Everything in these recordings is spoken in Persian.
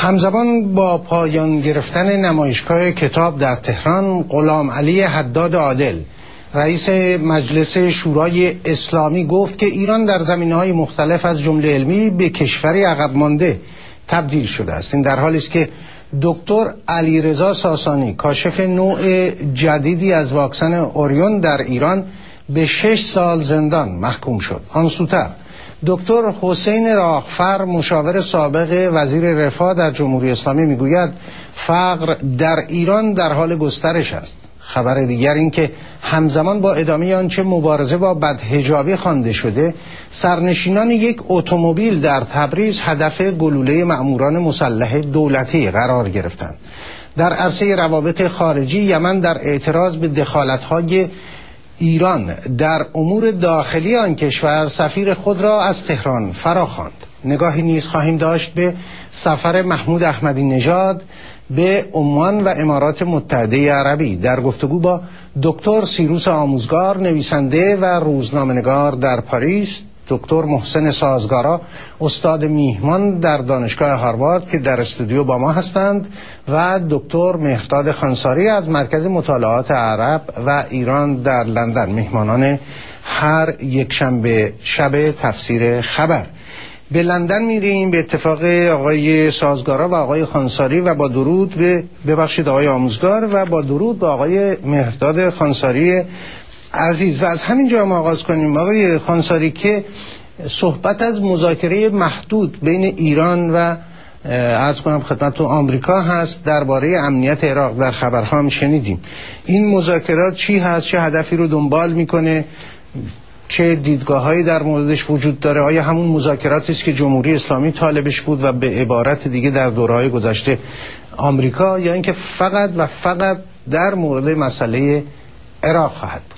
همزمان با پایان گرفتن نمایشگاه کتاب در تهران، غلام علی حداد عادل رئیس مجلس شورای اسلامی گفت که ایران در زمینه‌های مختلف از جمله علمی به کشوری عقب مانده تبدیل شده است. این در حالی است که دکتر علیرضا ساسانی کاشف نوع جدیدی از واکسن اوریون در ایران به 6 سال زندان محکوم شد. آن سوتر دکتر حسین راهفر مشاور سابق وزیر رفاه در جمهوری اسلامی میگوید فقر در ایران در حال گسترش است. خبر دیگر این که همزمان با ادامه آنچه مبارزه با بدحجابی خوانده شده، سرنشینان یک اتومبیل در تبریز هدف گلوله مأموران مسلح دولتی قرار گرفتند. در عرصه روابط خارجی، یمن در اعتراض به دخالت‌های ایران در امور داخلی آن کشور سفیر خود را از تهران فراخواند. نگاهی نیز خواهیم داشت به سفر محمود احمدی نژاد به عمان و امارات متحده عربی. در گفتگو با دکتر سیروس آموزگار، نویسنده و روزنامه‌نگار در پاریس، دکتر محسن سازگارا، استاد میهمان در دانشگاه هاروارد که در استودیو با ما هستند، و دکتر مهرداد خانساری از مرکز مطالعات عرب و ایران در لندن، میهمانان هر یک شنبه شب تفسیر خبر. به لندن میریم به اتفاق آقای سازگارا و آقای خانساری و با درود به آقای آموزگار و با درود به آقای مهرداد خانساری عزیز. و از همینجا ما آغاز کنیم آقای خانساری که صحبت از مذاکره محدود بین ایران و عرض کنم خدمتتون آمریکا هست درباره امنیت عراق. در خبرها هم شنیدیم. این مذاکرات چی هست؟ چه هدفی رو دنبال میکنه؟ چه دیدگاه‌هایی در موردش وجود داره؟ آیا همون مذاکراتی است که جمهوری اسلامی طالبش بود و به عبارت دیگه در دوره‌های گذشته آمریکا، یا اینکه فقط و فقط در مورد مسئله عراق خواهد بود؟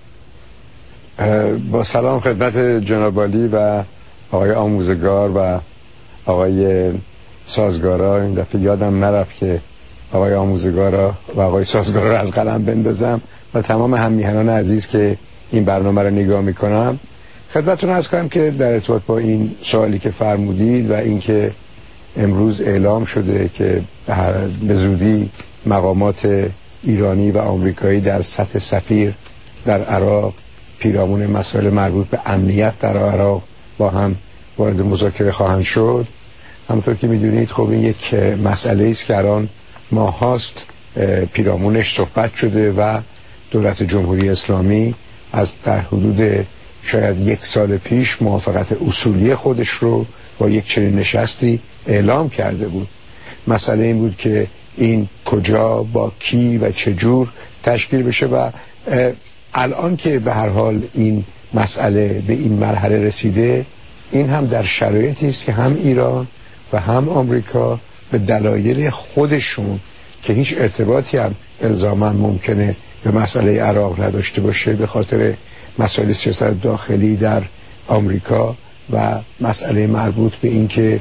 با سلام خدمت جناب عالی و آقای آموزگار و آقای سازگارا. این دفعه یادم نرفت که آقای آموزگارا و آقای سازگارا رو از قلم بندازم و تمام هم‌میهنان عزیز که این برنامه رو نگاه میکنم خدمتتون عرض کنم که در ارتباط با این سوالی که فرمودید و اینکه امروز اعلام شده که به زودی مقامات ایرانی و آمریکایی در سطح سفیر در عراق پیرامون مسائل مربوط به امنیت در عراق با هم وارد مذاکره خواهند شد، همونطور که میدونید خب این یک مسئله است که الان ماهاست پیرامونش صحبت شده و دولت جمهوری اسلامی از در حدود شاید 1 سال پیش موافقت اصولی خودش رو با یک چنین نشستی اعلام کرده بود. مسئله این بود که این کجا، با کی و چجور تشکیل بشه و الان که به هر حال این مسئله به این مرحله رسیده، این هم در شرایطی است که هم ایران و هم آمریکا به دلایل خودشون که هیچ ارتباطی هم الزاما ممکنه به مسئله عراق نداشته باشه، به خاطر مسائل سیاست داخلی در آمریکا و مسئله مربوط به اینکه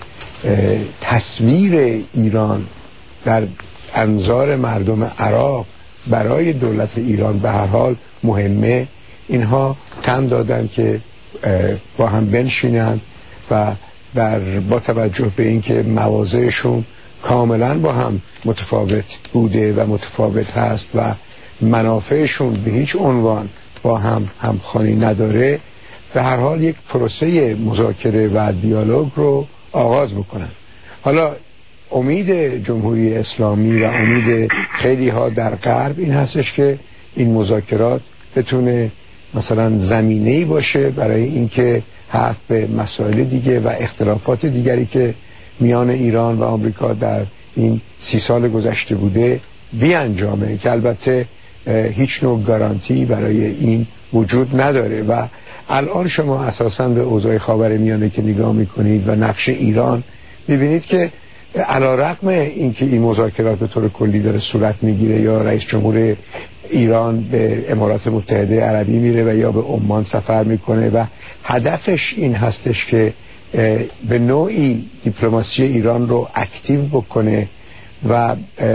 تصویر ایران در انظار مردم عراق برای دولت ایران به هر حال مهمه، اینها تن دادن که با هم بنشینن و با توجه به اینکه مواضعشون کاملا با هم متفاوت بوده و متفاوت هست و منافعشون به هیچ عنوان با هم همخوانی نداره، به هر حال یک پروسه مذاکره و دیالوگ رو آغاز بکنن. حالا امید جمهوری اسلامی و امید خیلی ها در غرب این هستش که این مذاکرات بتونه مثلا زمینه‌ای باشه برای اینکه حرف به مسائل دیگه و اختلافات دیگری که میان ایران و آمریکا در این 30 سال گذشته بوده بیانجامه، که البته هیچ نوع گارانتی برای این وجود نداره. و الان شما اساساً به اوضاع خاورمیانه که نگاه میکنید و نقش ایران، میبینید که علیرغم اینکه این مذاکرات به طور کلی داره صورت میگیره، یا رئیس جمهور ایران به امارات متحده عربی میره و یا به عمان سفر میکنه و هدفش این هستش که به نوعی دیپلماسی ایران رو اکتیو بکنه و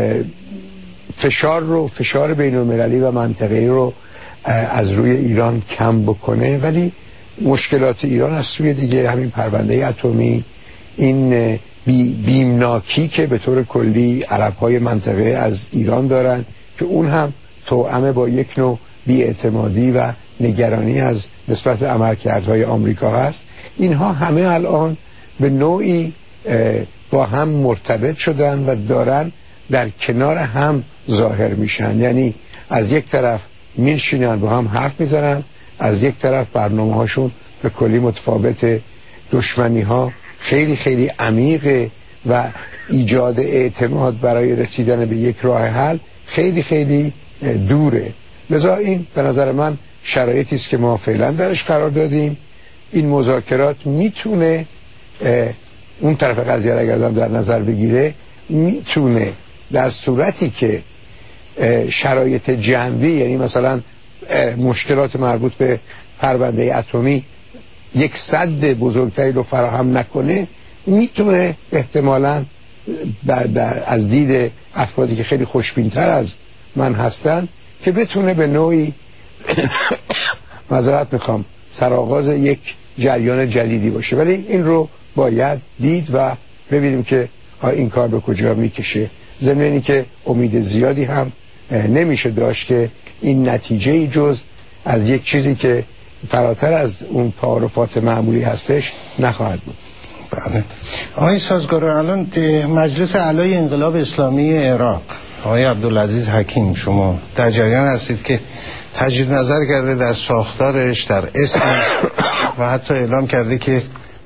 فشار بین المللی و منطقه‌ای رو از روی ایران کم بکنه، ولی مشکلات ایران از سوی دیگه همین پرونده اتمی، این بیمناکی که به طور کلی عرب‌های منطقه از ایران دارن که اون هم توأم با یک نوع بی‌اعتمادی و نگرانی از نسبت به عملکردهای آمریکا هست. اینها همه الان به نوعی با هم مرتبط شدن و دارن در کنار هم ظاهر میشن. یعنی از یک طرف میشینن با هم حرف میزنن، از یک طرف برنامه هاشون به کلی متفاوت، دشمنی ها خیلی خیلی عمیقه و ایجاد اعتماد برای رسیدن به یک راه حل خیلی خیلی دوره. لذا این به نظر من شرایطی است که ما فعلا درش قرار دادیم. این مذاکرات میتونه اون طرف قضیه را اگر در نظر بگیره، میتونه در صورتی که شرایط جنبی، یعنی مثلا مشکلات مربوط به پرونده اتمی یک سد بزرگتری رو فراهم نکنه، میتونه احتمالاً از دید افرادی که خیلی خوشبین‌تر از من هستن که بتونه به نوعی معذرت میخوام سرآغاز یک جریان جدیدی باشه. ولی این رو باید دید و ببینیم که این کار به کجا میکشه. ضمن اینی که امید زیادی هم نمیشه داشت که این نتیجه جز از یک چیزی که فراتر از اون تعارفات معمولی هستش نخواهد بود. بله. آقای سازگارا، الان مجلس اعلای انقلاب اسلامی عراق، آقای عبدالعزیز حکیم، شما در جریان هستید که تجدید نظر کرده در ساختارش، در اسمش و حتی اعلام کرده که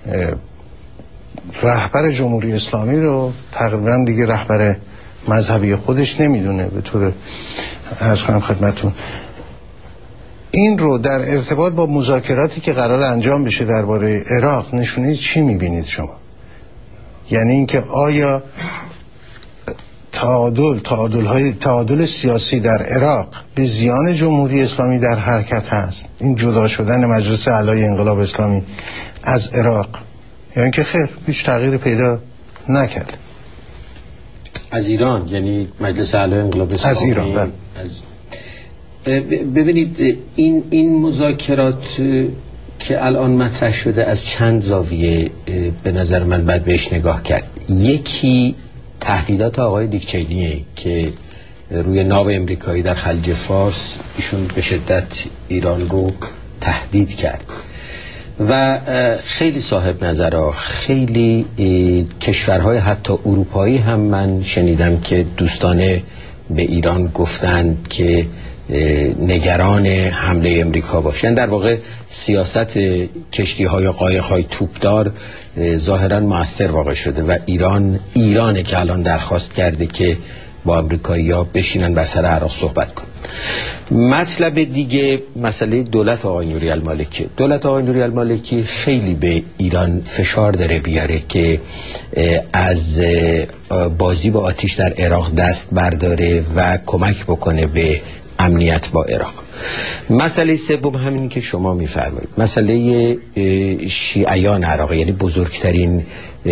رهبر جمهوری اسلامی رو تقریبا دیگه رهبر مذهبی خودش نمیدونه. به طور عرض کنم خدمتون، این رو در ارتباط با مذاکراتی که قرار انجام بشه درباره عراق نشونه چی میبینید شما؟ یعنی اینکه آیا تعادل سیاسی در عراق به زیان جمهوری اسلامی در حرکت هست، این جدا شدن مجلس اعلای انقلاب اسلامی از عراق، یا اینکه خیر هیچ تغییری پیدا نکرد؟ از ایران، یعنی مجلس اعلای انقلاب اسلامی از ایران. بله. ببینید این مذاکرات که الان مطرح شده از چند زاویه به نظر من باید بهش نگاه کرد. یکی تهدیدات آقای دیک چینیه که روی ناو امریکایی در خلیج فارس ایشون به شدت ایران رو تهدید کرد و خیلی صاحب نظرها، خیلی کشورهای حتی اروپایی هم من شنیدم که دوستانه به ایران گفتند که نگران حمله امریکا باشن. در واقع سیاست کشتی‌های و قایق‌های توپدار ظاهراً مؤثر واقع شده و ایرانه که الان درخواست کرده که با امریکایی‌ها بشینن بر سر عراق صحبت کنن. مطلب دیگه مسئله دولت آقای نوری المالکی. دولت آقای نوری المالکی خیلی به ایران فشار داره بیاره که از بازی با آتش در عراق دست برداره و کمک بکنه به امنیت با عراق. مسئله سوم همین که شما میفرمایید، مسئله شیعیان عراق، یعنی بزرگترین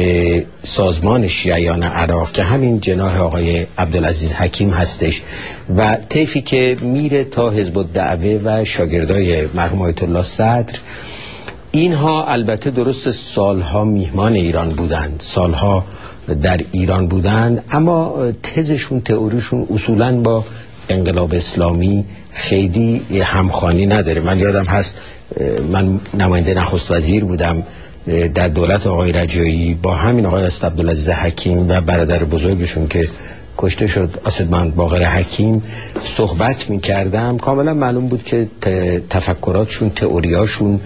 سازمان شیعیان عراق که همین جناح آقای عبدالعزیز حکیم هستش و طیفی که میره تا حزب الدعوه و شاگردای مرحوم آیت الله صدر. اینها البته درست سالها میهمان ایران بودند، سالها در ایران بودند، اما تزشون، تئوریشون اصولاً با انقلاب اسلامی خیلی همخوانی نداره. من یادم هست من نماینده نخست وزیر بودم در دولت آقای رجایی، با همین آقای اسد عبدالعزیز حکیم و برادر بزرگشون که کشته شد اسدمند باقر حکیم صحبت می‌کردم. کاملا معلوم بود که تفکراتشون، تئوریاشون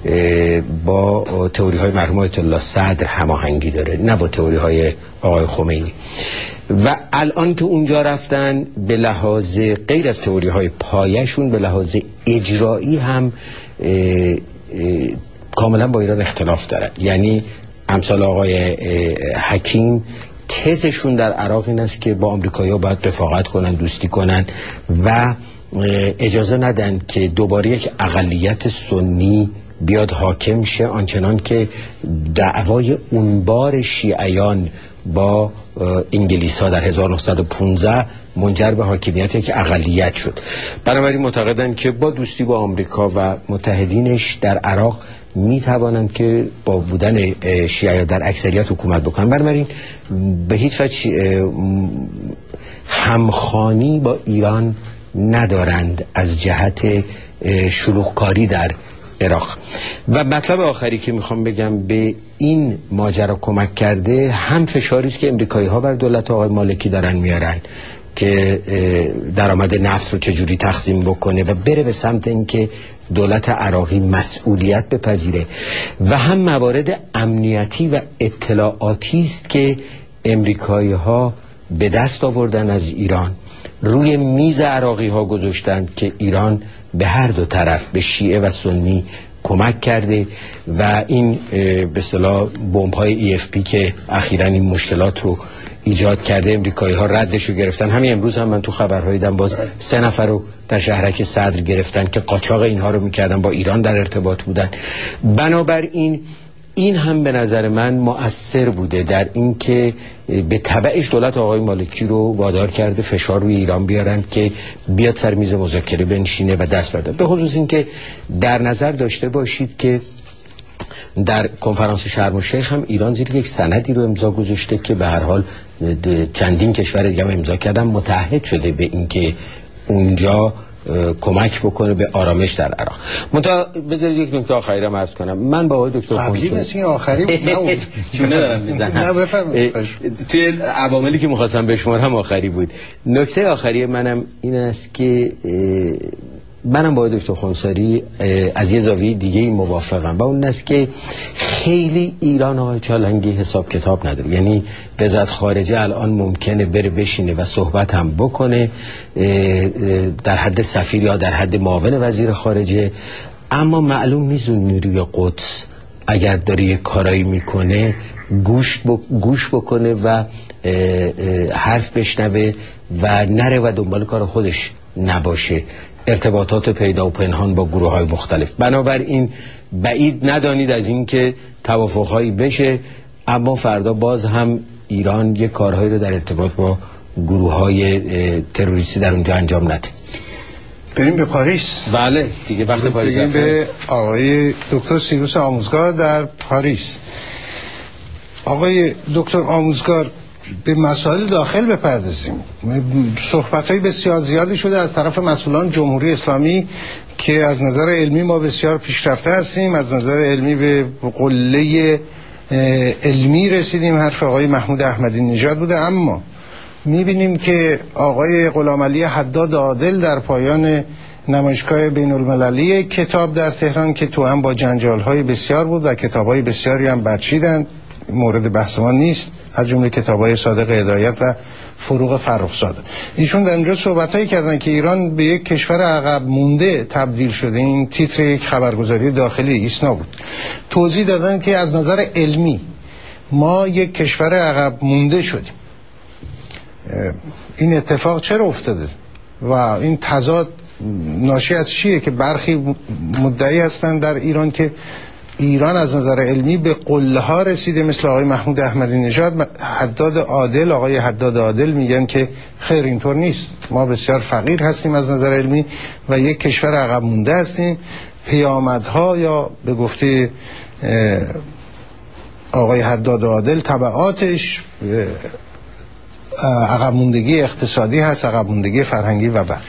با تئوری‌های مرحوم آیت الله صدر هماهنگی داره، نه با تئوری‌های آقای خمینی. و الان که اونجا رفتن به لحاظ غیر از تئوری‌های پایه‌شون، به لحاظ اجرایی هم کاملا با ایران اختلاف دارن. یعنی امثال آقای حکیم تزشون در عراق این است که با آمریکایی‌ها باید رفاقت کنن، دوستی کنن و اجازه ندن که دوباره یک اقلیت سنی بیاد حاکم شه، آنچنان که دعوای اونبار شیعیان با انگلیس ها در 1915 منجر به حاکمیت یک اقلیت شد. بنابراین معتقدند که با دوستی با آمریکا و متحدینش در عراق می توانند که با بودن شیعه در اکثریت حکومت بکنند. بنابراین به هیچ وجه همخوانی با ایران ندارند از جهت شلوغکاری در عراق. و مطلب آخری که میخوام بگم به این ماجرا کمک کرده هم فشاری است که امریکایی ها بر دولت آقای مالکی دارن میارن که درآمد نفت رو چجوری تقسیم بکنه و بره به سمت اینکه دولت عراقی مسئولیت بپذیره، و هم موارد امنیتی و اطلاعاتی است که امریکایی ها به دست آوردن از ایران، روی میز عراقی ها گذاشتند که ایران به هر دو طرف، به شیعه و سنی کمک کرده و این به اصطلاح بمب‌های EFP که اخیراً این مشکلات رو ایجاد کرده امریکایی ها ردش رو گرفتن. همین امروز هم من تو خبرهای دیدم باز 3 نفر رو در شهرک صدر گرفتن که قاچاق اینها رو میکردن، با ایران در ارتباط بودن. بنابراین این هم به نظر من مؤثر بوده در این که به تبعش دولت آقای مالکی رو وادار کرده فشار روی ایران بیارن که بیاد سر میز مذاکره بنشینه و دست برداره. به خصوص این که در نظر داشته باشید که در کنفرانس شرم الشیخ هم ایران زیر یک سندی رو امضا گذاشته که به هر حال چندین کشور دیگه هم امضا کردن، متحد شده به اینکه اونجا کمک بکنه به آرامش در عراق. بذارید یک نکته آخری رو عرض کنم. من با آقای دکتر قبلی مثل آخری بود چونه دارم میزنم توی عواملی که میخواستم بشمارم آخری بود. نکته آخری منم این است که منم با دکتر خونساری از یه زاویه دیگه ای موافقم و اون است که خیلی ایران آقای چالنگی حساب کتاب نداره. یعنی وزارت خارجه الان ممکنه بره بشینه و صحبت هم بکنه در حد سفیر یا در حد معاون وزیر خارجه، اما معلوم نیست اون نیروی قدس اگر داره یه کارایی میکنه گوش بکنه و حرف بشنوه و نره و دنبال کار خودش نباشه، ارتباطات پیدا و پنهان با گروه های مختلف. بنابراین بعید ندانید از این که توافقهایی بشه، اما فردا باز هم ایران یک کارهایی رو در ارتباط با گروه های تروریستی در اونجا انجام نده. بریم به پاریس. بله دیگه وقت پاریس. بریم به آقای دکتر سیروس آموزگار در پاریس. آقای دکتر آموزگار، به مسائل داخل بپردازیم. صحبت‌های بسیار زیادی شده از طرف مسئولان جمهوری اسلامی که از نظر علمی ما بسیار پیشرفته هستیم، از نظر علمی به قله علمی رسیدیم. حرف آقای محمود احمدی نژاد بوده، اما می‌بینیم که آقای غلامعلی حداد عادل در پایان نمایشگاه بین المللی کتاب در تهران که تو هم با جنجال‌های بسیار بود و کتاب‌های بسیاری هم برچیدند، مورد بحث ما نیست، از جمله کتاب‌های صادق هدایت و فروغ فرخزاده. ایشون در اونجا صحبتایی کردن که ایران به یک کشور عقب مونده تبدیل شده. این تیتر یک خبرگزاری داخلی ایسنا بود. توضیح دادن که از نظر علمی ما یک کشور عقب مونده شدیم. این اتفاق چرا افتاده و این تضاد ناشی از چیه که برخی مدعی هستند در ایران که ایران از نظر علمی به قله ها رسیده، مثل آقای محمود احمدی نژاد. آقای حداد عادل میگن که خیر اینطور نیست، ما بسیار فقیر هستیم از نظر علمی و یک کشور عقب مونده هستیم. پیامدها یا به گفته آقای حداد عادل تبعاتش عقب موندگی اقتصادی هست، عقب موندگی فرهنگی و بقیه.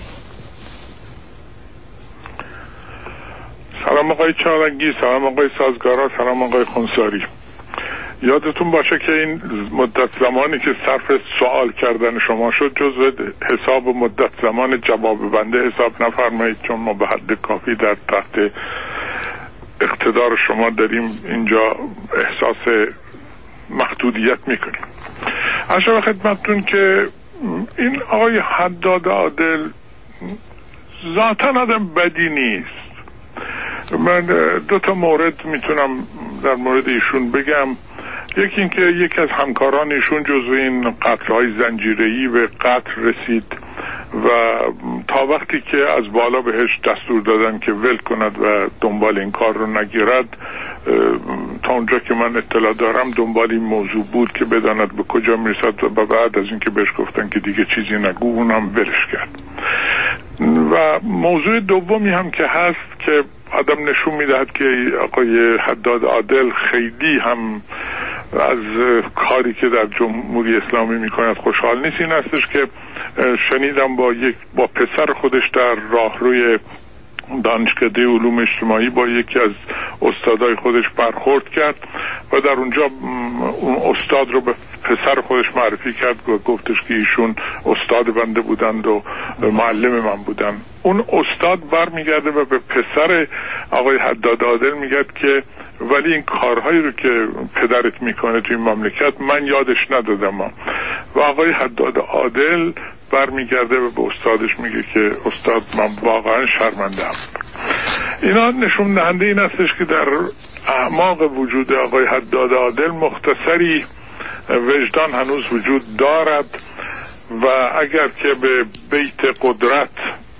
سلام آقای چالنگی، سلام آقای سازگارا، سلام آقای خونساری. یادتون باشه که این مدت زمانی که صرف سوال کردن شما شد جزو حساب مدت زمان جواب بنده حساب نفرمایید، چون ما به حد کافی در تحت اقتدار شما داریم اینجا احساس محدودیت میکنیم. اشاره خدمتتون که این آقای حداد عادل ذاتاً آدم بدی نیست. من 2 مورد میتونم در مورد ایشون بگم. یکی اینکه یکی از همکاران ایشون جزو این قتل‌های زنجیره‌ای به قتل رسید و تا وقتی که از بالا بهش دستور دادن که ول کند و دنبال این کار رو نگیرد، تا اونجا که من اطلاع دارم دنبال این موضوع بود که بداند به کجا میرسد و بعد از اینکه بهش گفتن که دیگه چیزی نگو اون هم ولش کرد. و موضوع دومی هم که هست که آدم نشون میدهد که آقای حداد عادل خیلی هم از کاری که در جمهوری اسلامی میکند خوشحال نیست، این هستش که شنیدم با پسر خودش در راهروی دانشکده علوم اجتماعی با یکی از استادای خودش برخورد کرد و در اونجا اون استاد رو به پسر خودش معرفی کرد و گفتش که ایشون استاد بنده بودند و معلم من بودن. اون استاد برمیگرده و به پسر آقای حداد عادل میگه که ولی این کارهایی رو که پدرت میکنه توی مملکت من یادش ندادم. و آقای حداد عادل برمیگرده و به استادش میگه که استاد من واقعا شرمنده‌ام. اینا نشون دهنده این هستش که در اعماق وجود آقای حداد عادل مختصری وجدان هنوز وجود دارد و اگر که به بیت قدرت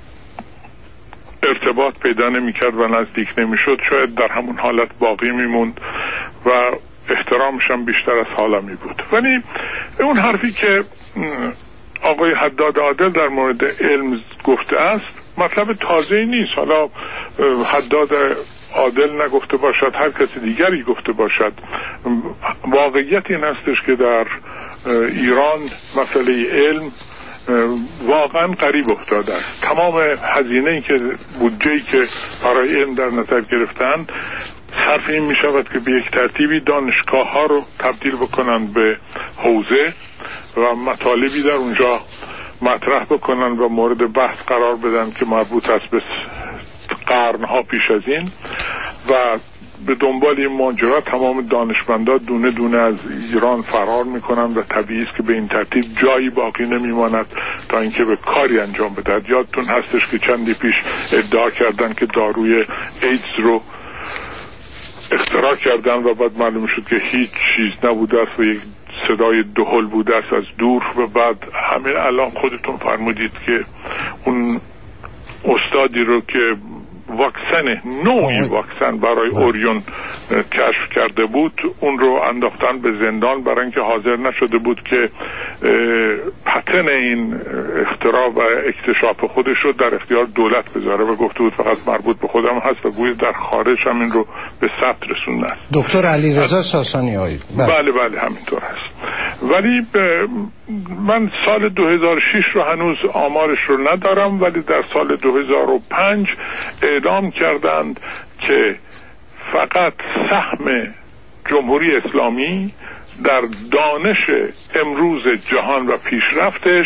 ارتباط پیدا نمی‌کرد و نزدیک نمی‌شد شاید در همون حالت باقی میموند و احترامش هم بیشتر از حالا می بود. ولی اون حرفی که آقای حداد عادل در مورد علم گفته است مطلب تازه‌ای نیست. حالا حداد عادل نگفته باشد، هر کسی دیگری گفته باشد، واقعیت این هستش که در ایران مسئله علم واقعا قریب افتاده است. تمام هزینه‌ای که بودجه‌ای که برای علم در نظر گرفتند صرف این می شود که به یک ترتیبی دانشگاه ها رو تبدیل بکنن به حوزه و مطالبی در اونجا مطرح بکنن و مورد بحث قرار بدن که مربوط است به قرنها پیش از این و به دنبال این ماجرا تمام دانشمندان دونه دونه از ایران فرار میکنن و طبیعی است که به این ترتیب جایی باقی نمیماند تا اینکه به کاری انجام بدهد. یادتون هستش که چندی پیش ادعا کردن که داروی ایدز رو اختراع کردن و بعد معلوم شد که هیچ چیز نبوده است و یک صدای دهل بوده است از دور و بعد همین الان خودتون فرمودید که اون استادی رو که نوعی واکسن برای اوریون کشف کرده بود اون رو انداختن به زندان برای اینکه حاضر نشده بود که پتن این اختراع و اکتشاف خودش رو در اختیار دولت بذاره و گفته بود فقط مربوط به خودم هست و گویا در خارج هم این رو به ثبت رسونده است. دکتر علیرضا ساسانیایی. بله همینطور هست. ولی من سال 2006 رو هنوز آمارش رو ندارم ولی در سال 2005 اعلام کردند که فقط سهم جمهوری اسلامی در دانش امروز جهان و پیشرفتش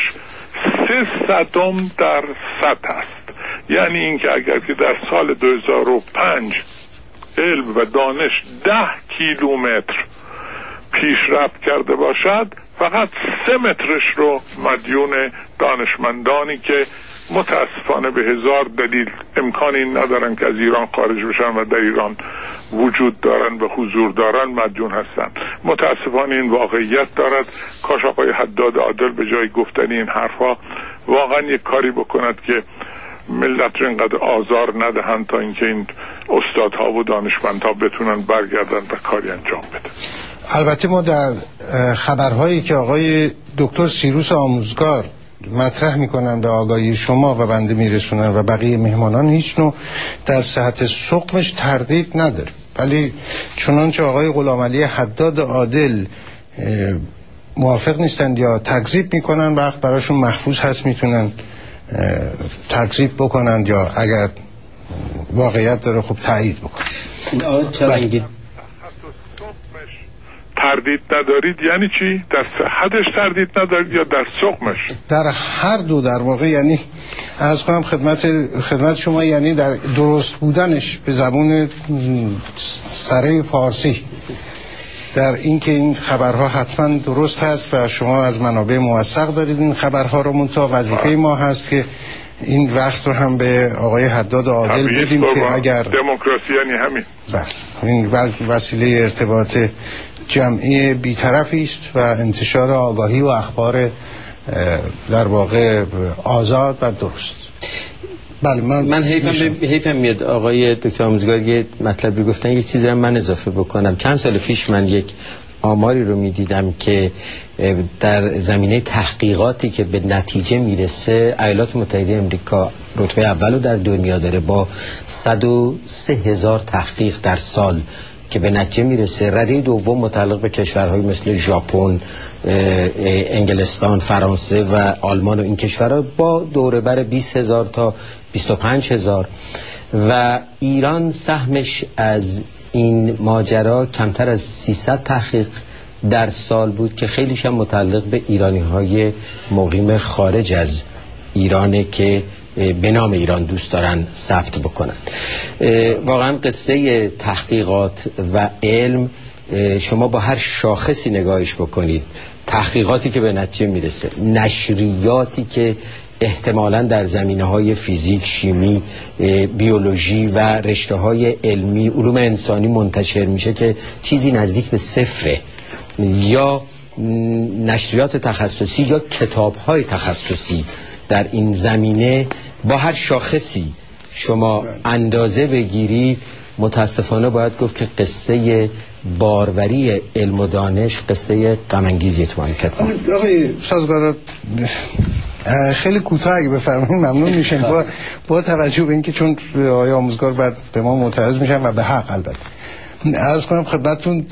0.03% است. یعنی اینکه اگر که در سال 2005 علم و دانش 10 کیلومتر پیشرفت کرده باشد فقط 3 مترش رو مدیون دانشمندانی که متاسفانه به هزار دلیل امکانی ندارن که از ایران خارج بشن و در ایران وجود دارن و حضور دارن مدیون هستن. متاسفانه این واقعیت دارد. کاش آقای حداد عادل به جای گفتن این حرفا واقعا یک کاری بکند که ملت رو اینقدر آزار ندهند تا اینکه این استادها و دانشمندها بتونن برگردن و کاری انجام بدن. البته ما در خبرهایی که آقای دکتر سیروس آموزگار مطرح میکنن به آگاهی شما و بنده میرسونن و بقیه مهمانان هیچ نوع در صحت سقمش تردید نداره، ولی چنانچه آقای غلامعلی حداد عادل موافق نیستند یا تکذیب میکنن وقت براشون محفوظ هست میتونن تکذیب بکنن یا اگر واقعیت داره خب تایید بکنن. تردید ندارید یعنی چی؟ در صحتش تردید ندارید یا در سقمش؟ در هر دو در واقع. یعنی عرض کنم خدمت شما یعنی در درست بودنش به زبون سره فارسی، در اینکه این خبرها حتما درست هست و شما از منابع موثق دارید این خبرها رو، منتها وظیفه ما هست که این وقت رو هم به آقای حداد عادل بدیم که اگر دموکراسی یعنی همین این وسیله ارتباط جمعی بی‌طرفی است و انتشار آگاهی و اخبار در واقع آزاد و درست. بله من حیفم میاد آقای دکتر آموزگار یه مطلبی گفتن، یک چیزی رو من اضافه بکنم. چند سال پیش من یک آماری رو میدیدم که در زمینه تحقیقاتی که به نتیجه میرسه ایالات متحده امریکا رتبه اول رو در دنیا داره با 103,000 تحقیق در سال که به نتیجه میرسه. رده دوم متعلق به کشورهای مثل ژاپن، انگلستان، فرانسه و آلمان و این کشورها با دوره بر 20,000 تا 25,000 و ایران سهمش از این ماجرا کمتر از 300 تحقیق در سال بود که خیلیش هم متعلق به ایرانی‌های مقیم خارج از ایرانه که به نام ایران دوست دارن ثبت بکنن. واقعا قصه تحقیقات و علم شما با هر شاخصی نگاهش بکنید، تحقیقاتی که به نتیجه میرسه، نشریاتی که احتمالاً در زمینه‌های فیزیک، شیمی، بیولوژی و رشته‌های علمی، علوم انسانی منتشر میشه که چیزی نزدیک به صفره، یا نشریات تخصصی یا کتاب‌های تخصصی در این زمینه، با هر شاخصی شما اندازه بگیری، متاسفانه باید گفت که قصه باروری علم و دانش قصه غم‌انگیزی تو مملکت. آقای سازگارا خیلی کوتاه اگه بفرمایید ممنون میشم، با توجه به اینکه چون آقای آموزگار بعد به ما معترض میشن و به حق البته. عرض کنم خدمتتون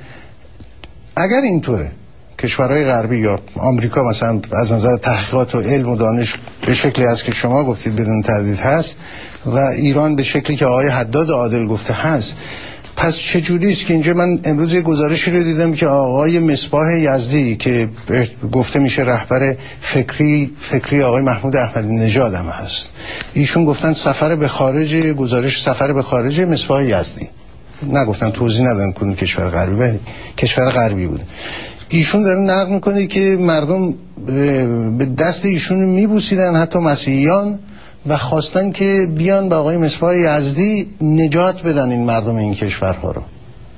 اگر اینطوره کشورهای غربی یا آمریکا مثلا از نظر تحقیقات و علم و دانش به شکلی هست که شما گفتید بدون تردید هست و ایران به شکلی که آقای حداد عادل گفته هست، پس چجوری است که اینجا من امروز یه گزارشی رو دیدم که آقای مصباح یزدی که گفته میشه رهبر فکری آقای محمود احمدی نژاد هم هست، ایشون گفتن سفر به خارج، گزارش سفر به خارج مصباح یزدی، نگفتن توضیح ندادن کدوم کشور غربی، ولی کشور غربی بود. ایشون داره نقل میکنه که مردم به دست ایشون میبوسیدن، حتی مسیحیان، و خواستن که بیان به آقای مصباح یزدی نجات بدن این مردم این کشورها رو.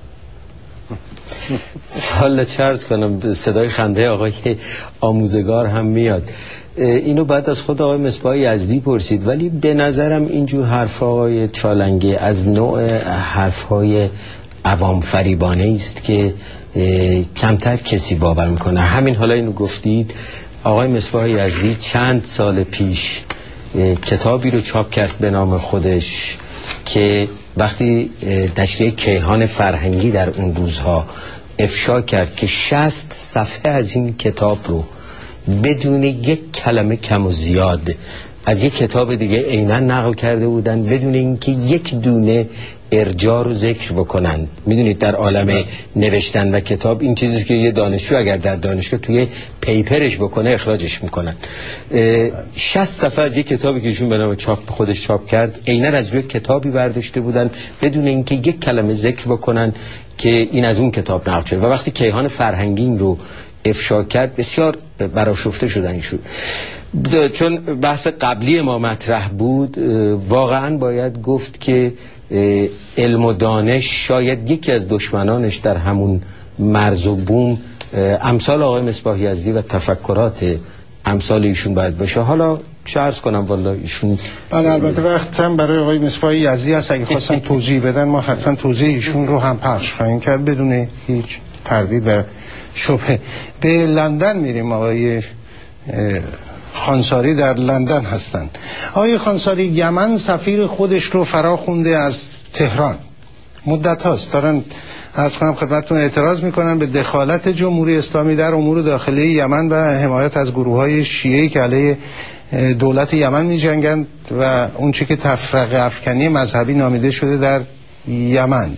حالا چرت کنم صدای خنده آقای آموزگار هم میاد. اینو بعد از خود آقای مصباح یزدی پرسید، ولی به نظرم اینجور حرف‌های چالنگی از نوع حرف‌های عوام فریبانه است که کمتر کسی باور میکنه. همین حالا اینو گفتید، آقای مصباح یزدی چند سال پیش کتابی رو چاپ کرد به نام خودش که وقتی نشریه کیهان فرهنگی در اون روزها افشا کرد که 60 صفحه از این کتاب رو بدون یک کلمه کم و زیاد از یک کتاب دیگه عیناً نقل کرده بودن، بدون اینکه یک دونه ارجاع رو ذکر بکنن. میدونید در عالم نوشتن و کتاب این چیزی که یه دانشجو اگر در دانشگاه توی پیپرش بکنه اخراجش میکنن. 60 صفحه از یک کتابی که ایشون به نام چاپ خودش چاپ کرد عیناً از روی کتابی برداشته بودن بدون اینکه یک کلمه ذکر بکنن که این از اون کتاب نقل شده. و وقتی کیهان فرهنگی رو افشا کرد بسیار برآشفته شدن ایشون. چون بحث قبلی ما مطرح بود، واقعا باید گفت که علم و دانش شاید یکی از دشمنانش در همون مرز و بوم امثال آقای مصباح یزدی و تفکرات امثال ایشون باید باشه. حالا چه عرض کنم والا ایشون البته وقت هم برای آقای مصباح یزدی هست، اگه خواستن توضیح بدن ما حتما توضیح ایشون رو هم پخش خواهیم کرد بدون هیچ تردید و شبهه. به لندن میریم. آقای خانساری در لندن هستن. آقای خانساری، یمن سفیر خودش رو فرا خونده از تهران، مدت هاست دارن عرض کنم خدمتتون اعتراض میکنن به دخالت جمهوری اسلامی در امور داخلی یمن و حمایت از گروه های شیعی که علیه دولت یمن می جنگند و اون چی که تفرقه افکنی مذهبی نامیده شده در یمن.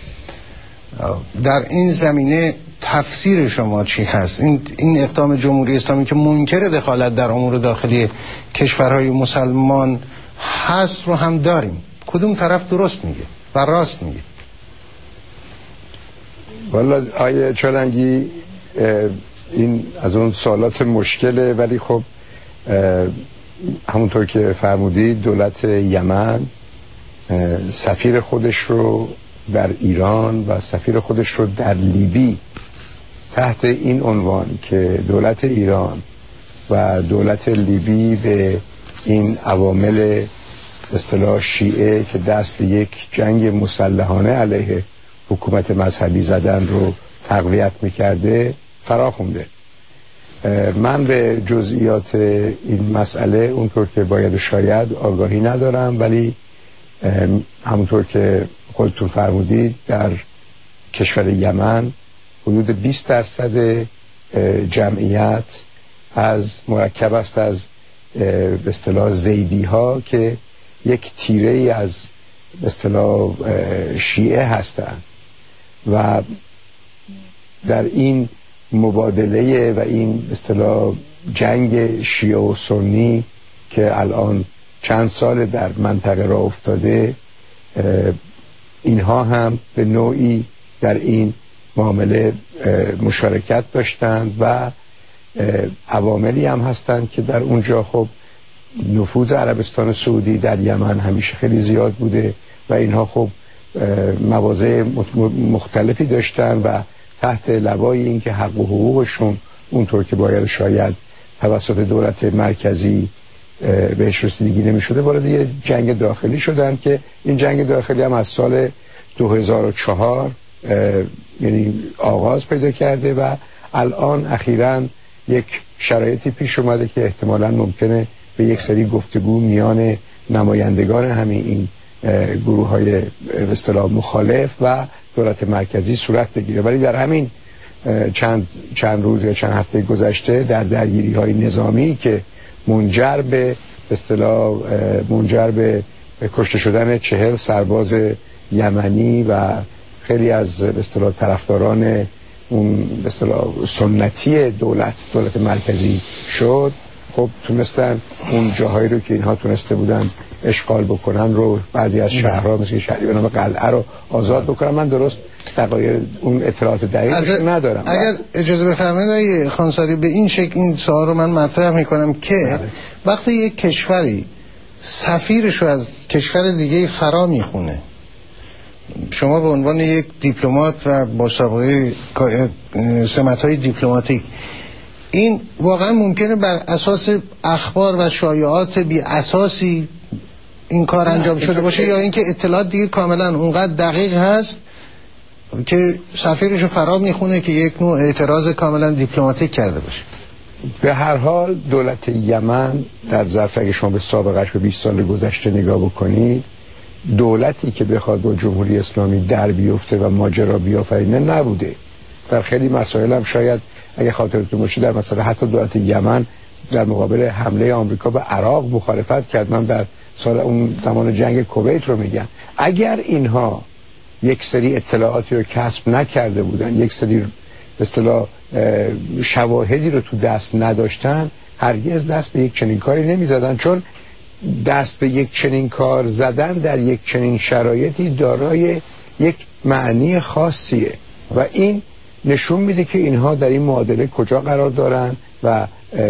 در این زمینه تفسیر شما چی هست؟ این اقدام جمهوری اسلامی که منکر دخالت در امور داخلی کشورهای مسلمان هست رو هم داریم، کدوم طرف درست میگه و راست میگه؟ والا آیه چالنگی این از اون سوالات مشکله، ولی خب همونطور که فرمودید دولت یمن سفیر خودش رو در ایران و سفیر خودش رو در لیبی تحت این عنوان که دولت ایران و دولت لیبی به این عوامل اصطلاح شیعه که دست به یک جنگ مسلحانه علیه حکومت مذهبی زدن رو تقویت میکرده فرا خونده. من به جزئیات این مسئله اونطور که باید و شاید آگاهی ندارم، ولی همونطور که خودتون فرمودید در کشور یمن حدود 20% جمعیت از مرکب است از به اصطلاح زیدی ها که یک تیره ای از به اصطلاح شیعه هستند و در این مبادله و این به اصطلاح جنگ شیعه و سنی که الان چند سال در منطقه را افتاده، اینها هم به نوعی در این معامله مشارکت داشتند و عواملی هم هستند که در اونجا خب نفوذ عربستان سعودی در یمن همیشه خیلی زیاد بوده و اینها خب مواضع مختلفی داشتن و تحت لوای این که حق و حقوقشون اونطور که باید شاید توسط دولت مرکزی بهش رسیدگی نمی شده وارد یه جنگ داخلی شدن که این جنگ داخلی هم از سال 2004 یعنی آغاز پیدا کرده و الان اخیراً یک شرایطی پیش اومده که احتمالاً ممکنه به یک سری گفتگو میان نمایندگان همین این گروه های به اصطلاح مخالف و دولت مرکزی صورت بگیره. ولی در همین چند روز یا چند هفته گذشته در درگیری های نظامی که منجر به اصطلاح منجر به کشته شدن 40 سرباز یمنی و خیلی از به اصطلاح طرفداران اون به اصطلاح سنتی دولت مرکزی شد، خب تونستن اون جاهایی رو که اینها تونسته بودن اشغال بکنن رو بعضی از شهرها مثل شهری به نام قلعه رو آزاد بکنن. من درست دقایق اون اطلاعات دقیقش ندارم. اگر اجازه بفرمایید آقای خانساری به این شکل این سوال رو من مطرح میکنم که وقتی یک کشوری سفیرش رو از کشور دیگه فرا میخونه، شما به عنوان یک دیپلمات و با سابقه سمت‌های دیپلماتیک، این واقعا ممکنه بر اساس اخبار و شایعات بی اساسی این کار انجام شده باشه یا اینکه اطلاعات دیگه کاملا اونقدر دقیق هست که سفیرشو فرا میخونه که یک نوع اعتراض کاملا دیپلماتیک کرده باشه؟ به هر حال دولت یمن در ظرف اگه شما به سابقش به 20 سال گذشته نگاه بکنید، دولتی که بخواد با جمهوری اسلامی در بیفته و ماجرا بیافرینه نبوده. در خیلی مسائل هم شاید اگه خاطرتون باشه در مثلا حتی دولت یمن در مقابل حمله آمریکا به عراق مخالفت کرد. من در سال اون زمان جنگ کویت رو میگم. اگر اینها یک سری اطلاعاتی رو کسب نکرده بودن، یک سری به اصطلاح شواهدی رو تو دست نداشتن، هرگز دست به یک چنین کاری نمیزدن، چون دست به یک چنین کار زدن در یک چنین شرایطی دارای یک معنی خاصیه و این نشون میده که اینها در این معادله کجا قرار دارن و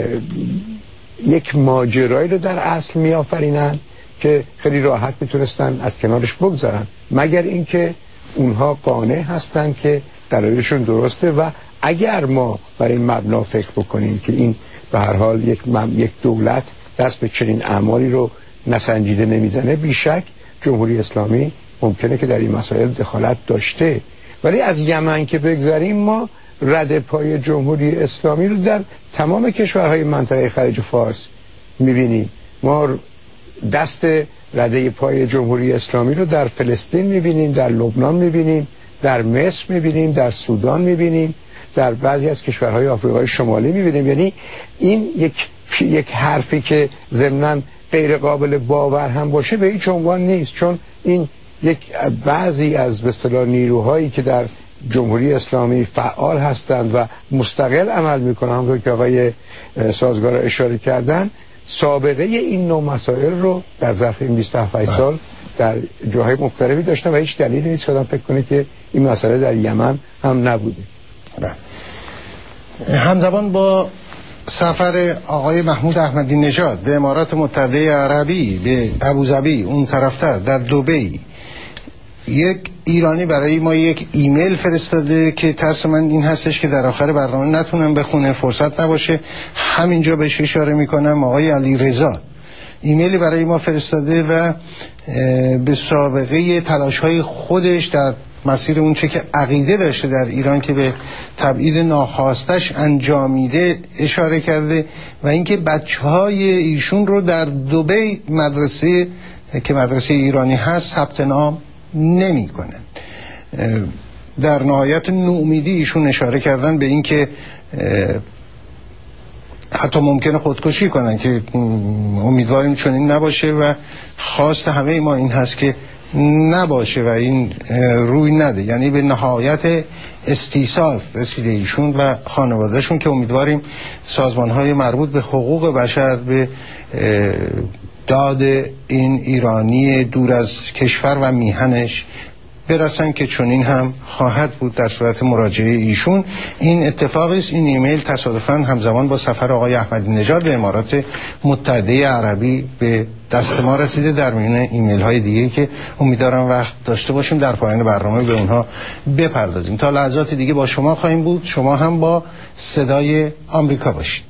یک ماجرایی رو در اصل میآفرینن که خیلی راحت میتونستن از کنارش بگذارن، مگر اینکه اونها قانع هستن که دلایلشون درسته. و اگر ما برای این مبنا فکر بکنیم که این به هر حال یک دولت دست به چنین اعمالی رو نسنجیده نمیزنه، بیشک جمهوری اسلامی ممکنه که در این مسائل دخالت داشته. ولی از یمن که بگذاریم، ما رد پای جمهوری اسلامی رو در تمام کشورهای منطقه خلیج فارس میبینیم. ما دست رده پای جمهوری اسلامی رو در فلسطین میبینیم، در لبنان میبینیم، در مصر میبینیم، در سودان میبینیم، در بعضی از کشورهای آفریقای شمالی میبینیم. یعنی این یک حرفی که ضمناً غیر قابل باور هم باشه به هیچ عنوان نیست، چون این یک بعضی از به اصطلاح نیروهایی که در جمهوری اسلامی فعال هستند و مستقل عمل میکنن، همونطور که آقای سازگار اشاره کردن، سابقه این نوع مسائل رو در ظرف این 27 سال در جاهای مختلفی داشتن و هیچ دلیلی نیست که آدم فکر کنه که این مسئله در یمن هم نبوده. همزمان با سفر آقای محمود احمدی نژاد به امارات متحده عربی، به ابوظبی اون طرفتر در دبی، یک ایرانی برای ما یک ایمیل فرستاده که ترس من این هستش که در آخر برنامه نتونم بخونه، فرصت نباشه، همینجا بهش اشاره میکنم. آقای علی رضا ایمیلی برای ما فرستاده و به سابقه تلاش‌های خودش در مسیر اون چه که عقیده داشته در ایران که به تبعید ناخواستش انجامیده اشاره کرده و اینکه بچه‌های ایشون رو در دبی مدرسه که مدرسه ایرانی هست ثبت نام نمی‌کنن. در نهایت نومیدی ایشون اشاره کردن به اینکه حتی ممکنه خودکشی کنن که امیدواریم چنین نباشه و خواست همه ما این هست که نباشه و این روی نده. یعنی به نهایت استیصال رسیده ایشون و خانوادهشون که امیدواریم سازمان‌های مربوط به حقوق بشر به داد این ایرانی دور از کشور و میهنش برسن که چنین هم خواهد بود در صورت مراجعه ایشون. این اتفاقی است. این ایمیل تصادفاً همزمان با سفر آقای احمدی نژاد به امارات متحده عربی به دست ما رسیده، در میون ایمیل های دیگه که امیدوارم وقت داشته باشیم در پایان برنامه به اونها بپردازیم. تا لحظات دیگه با شما خواهیم بود. شما هم با صدای آمریکا باشید.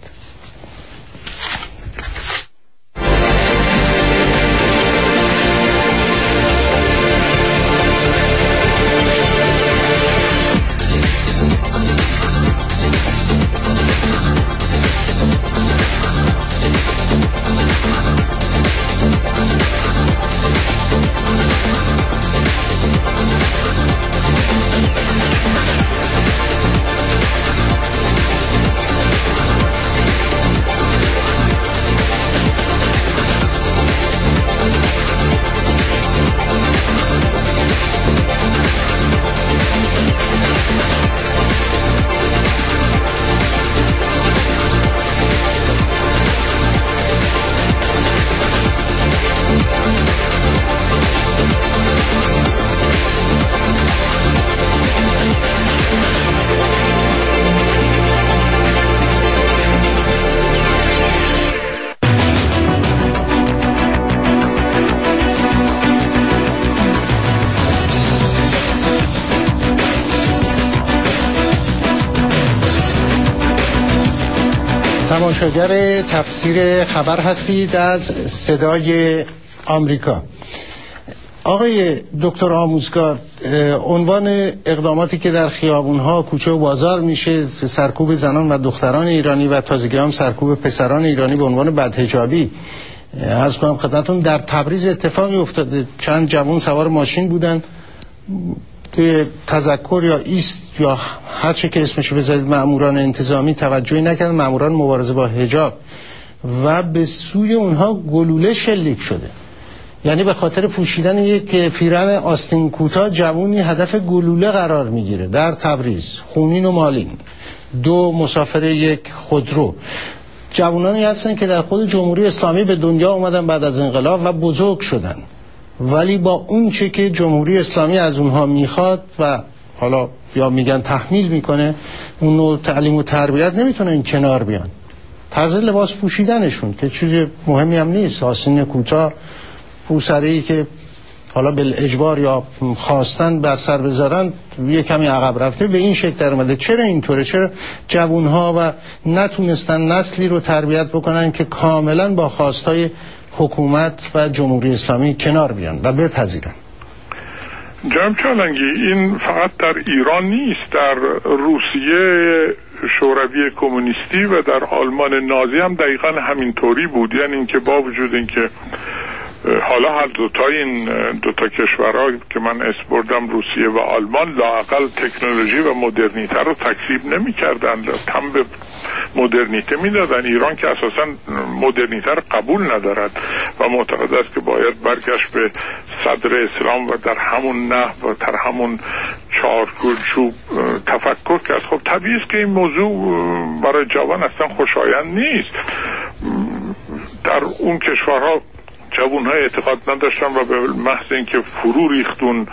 تماشاگر تفسیر خبر هستید از صدای آمریکا. آقای دکتر آموزگار، عنوان اقداماتی که در خیابونها، کوچه و بازار میشه، سرکوب زنان و دختران ایرانی و تازگی هم سرکوب پسران ایرانی به عنوان بدحجابی، عرض کنم خدمتتون در تبریز اتفاقی افتاده. چند جوان سوار ماشین بودن که تذکر یا ایست یا هر چه که اسمش بذارید مأموران انتظامی توجهی نکردن، مأموران مبارزه با حجاب، و به سوی اونها گلوله شلیک شده. یعنی به خاطر پوشیدن یک پیرهن آستین کوتاه جوونی هدف گلوله قرار میگیره در تبریز. خونین و مالین، 2 مسافر یک خودرو. جوانانی هستن که در خود جمهوری اسلامی به دنیا اومدن بعد از انقلاب و بزرگ شدن، ولی با اون چه که جمهوری اسلامی از اونها میخواد و حالا یا میگن تحمیل میکنه، اون نوع تعلیم و تربیت، نمیتونن کنار بیان. طرز لباس پوشیدنشون که چیز مهمی هم نیست، آستین کوتاه، روسری که حالا بالاجبار یا خواستن بر سر بذارن، یه کمی عقب رفته، به این شکل در اومده. چرا اینطوره؟ چرا جوانها و نتونستن نسلی رو تربیت بکنن که کاملا با خواستای حکومت و جمهوری اسلامی کنار بیان و بپذیرن؟ جناب چالنگی، این فقط در ایران نیست، در روسیه شوروی کمونیستی و در آلمان نازی هم دقیقا همینطوری بود. یعنی اینکه با وجود اینکه حالا هر دوتا کشورها که من اسم بردم، روسیه و آلمان، لااقل تکنولوژی و مدرنیته رو تکذیب نمی کردن، تم به مدرنیته می دادن. ایران که اساسا مدرنیته رو قبول ندارد و معتقد است که باید برگشت به صدر اسلام و در همون نحو و در همون چارچوب تفکر کرد. خب طبیعی است که این موضوع برای جوان اصلا خوشایند نیست. در اون کشورها جوان‌ها اعتقاد نداشتن و به محض اینکه فرو ریختون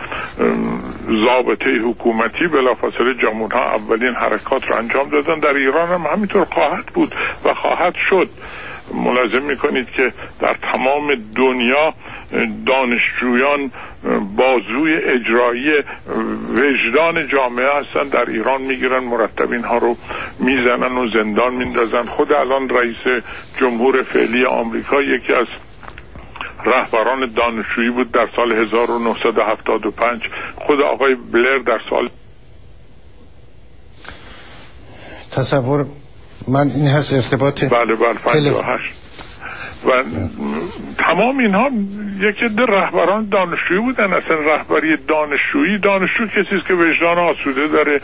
ضابطه حکومتی، بلافاصله جوان‌ها اولین حرکات رو انجام دادن. در ایران هم همینطور خواهد بود و خواهد شد. ملاحظه میکنید که در تمام دنیا دانشجویان بازوی اجرایی وجدان جامعه هستن. در ایران میگیرن مرتب اینها رو میزنن و زندان میندازن. خود الان رئیس جمهور فعلی آمریکا یکی از رهبران دانشجویی بود در سال 1975. خود آقای بلر در سال تصور من این هست ارتباط بله 58 و تمام اینها یک عده رهبران دانشجویی بودن. اصلا رهبری دانشجو کسی است که وجدان آسوده داره،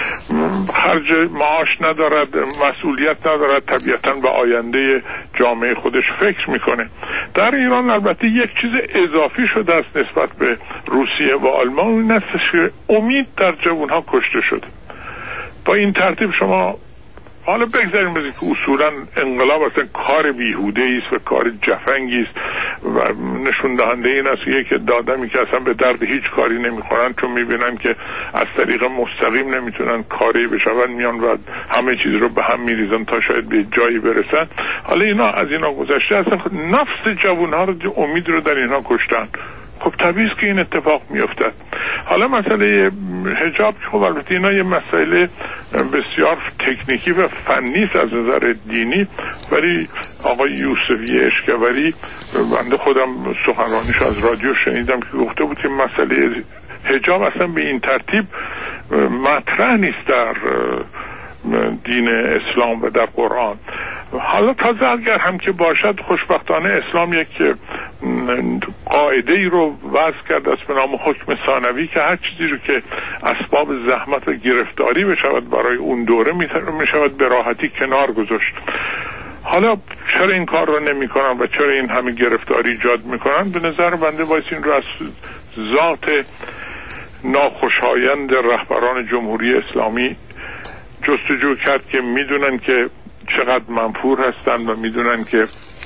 خرج معاش ندارد، مسئولیت ندارد، طبیعتاً به آینده جامعه خودش فکر میکنه. در ایران البته یک چیز اضافی شده است نسبت به روسیه و آلمان، این است که امید در جوانها کشته شده. با این ترتیب شما حالا بگذاریم بزید که اصولا انقلاب اصلا کار بیهوده ایست و کار جفنگی است و نشون دهنده این است یک دادمی که اصلا به درد هیچ کاری نمیخورن، چون میبینن که از طریق مستقیم نمیتونن کاری بشون، میان و همه چیز رو به هم میریزن تا شاید به جایی برسن. حالا اینا از اینا گذشته، اصلا نفس جوانها رو، امید رو در اینا کشتن. خب طبیعی است که این اتفاق میافتد. حالا مسئله حجاب، خب البته اینا یه مسئله بسیار تکنیکی و فنی است از نظر دینی، ولی آقای یوسفی اشکوری، بنده خودم سخنرانیش از رادیو شنیدم که گفته بود که مسئله حجاب اصلا به این ترتیب مطرح نیست در دین اسلام و در قرآن. حالا تازه اگر هم که باشد، خوشبختانه اسلام یک قاعده ای رو وضع کرده است به نام حکم ثانوی که هر چیزی رو که اسباب زحمت و گرفتاری بشود برای اون دوره میشود به راحتی کنار گذاشت. حالا چرا این کار رو نمی کنن و چرا این همه گرفتاری ایجاد میکنن؟ به نظر بنده باید این رو از ذات ناخوشایند رهبران جمهوری اسلامی جستجو کرد که میدونن که چقدر منفور هستن و میدونن که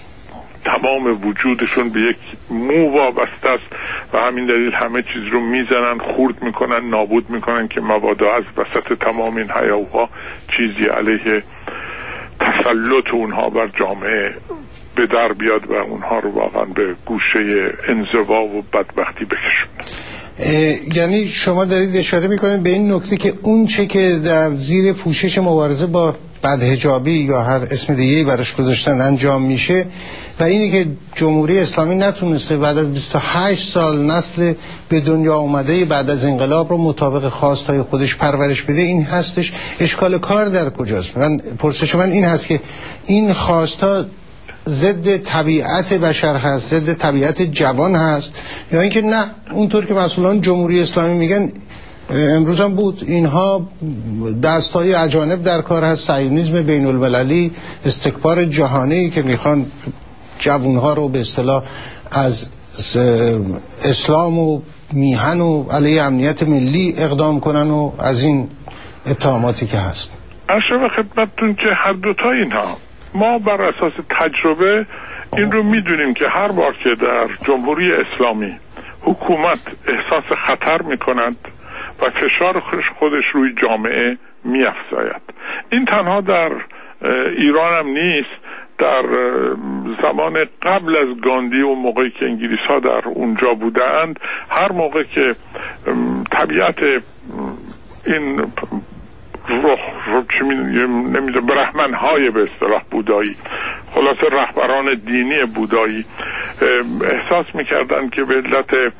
تمام وجودشون به یک مو وابسته است و همین دلیل همه چیز رو میزنن، خورد میکنن، نابود میکنن که مبادا از وسط تمام این هیاهوها چیزی علیه تسلط اونها بر جامعه به در بیاد و اونها رو واقعا به گوشه انزوا و بدبختی بکشون. یعنی شما دارید اشاره میکنید به این نکته که اون چه که در زیر پوشش مبارزه با بدحجابی یا هر اسم دیگه‌ای براش گذاشتن انجام میشه و اینی که جمهوری اسلامی نتونسته بعد از 28 سال نسل به دنیا اومده بعد از انقلاب رو مطابق خواستهای خودش پرورش بده، این هستش. اشکال کار در کجاست؟ پرسش من این هست که این خواستا ضد طبیعت بشر هست، ضد طبیعت جوان هست، یا اینکه نه اونطور که مسئولان جمهوری اسلامی میگن امروز هم بود، اینها دستای اجانب در کار هست، صهیونیسم بین المللی، استکبار جهانی که میخوان جوانها رو به اصطلاح از اسلام و میهن و علیه امنیت ملی اقدام کنن و از این اتهاماتی که هست. عرض خدمتتون که هر دوتا اینها ما بر اساس تجربه این رو میدونیم که هر بار که در جمهوری اسلامی حکومت احساس خطر میکند و فشار خودش روی جامعه میافزاید. این تنها در ایران هم نیست، در زمان قبل از گاندی و موقعی که انگلیس ها در اونجا بودند، هر موقع که طبیعت این نمیدونم برهمن‌های به اصطلاح بودایی، خلاصه رهبران دینی بودایی احساس میکردن که به علت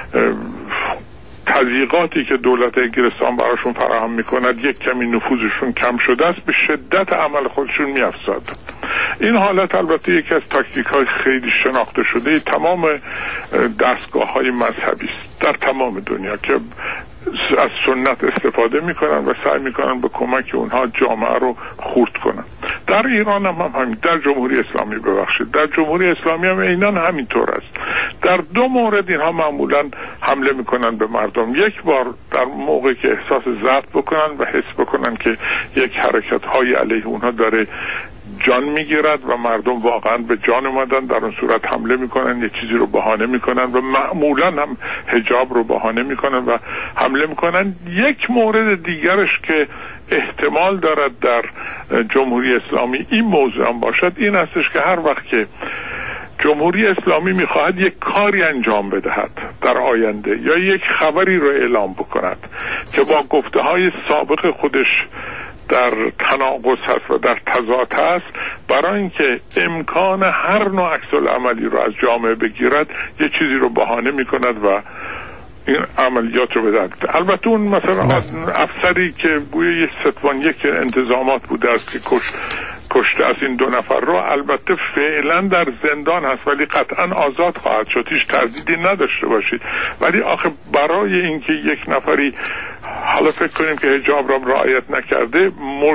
تضییقاتی که دولت انگلستان براشون فراهم میکند یک کمی نفوذشون کم شده است، به شدت عمل خودشون میافزاد. این حالت البته یکی از تاکتیک های خیلی شناخته شده تمام دستگاه های مذهبی است در تمام دنیا که از سنت استفاده میکنن و سعی میکنن به کمک اونها جامعه رو خورد کنن. در ایران هم همین، در جمهوری اسلامی در جمهوری اسلامی هم اینان همینطور است. در دو مورد اینها معمولا حمله میکنن به مردم. یک بار در موقعی که احساس ضعف بکنن و حس بکنن که یک حرکت های علیه اونها داره جان میگیرد و مردم واقعا به جان اومدن، در اون صورت حمله میکنن، یه چیزی رو بهانه میکنن و معمولا هم حجاب رو بهانه میکنن و حمله میکنن. یک مورد دیگرش که احتمال دارد در جمهوری اسلامی این موضوع هم باشد این هستش که هر وقت که جمهوری اسلامی میخواهد یک کاری انجام بدهد در آینده یا یک خبری رو اعلام بکند که با گفته های سابق خودش در تناقض هست و در تضاد هست، برای اینکه امکان هر نوع عکس العملی رو از جامعه بگیرد یه چیزی رو بهانه میکند و این عملیات رو بدهد. البته اون مثلا افسری که گویا یک ستوان یک انتظامات بوده است که کشته از این 2 نفر رو، البته فعلا در زندان هست ولی قطعا آزاد خواهد شد، هیچ تردیدی نداشته باشید. ولی آخه برای اینکه یک نفری حالا فکر کنیم که حجاب را رعایت نکرده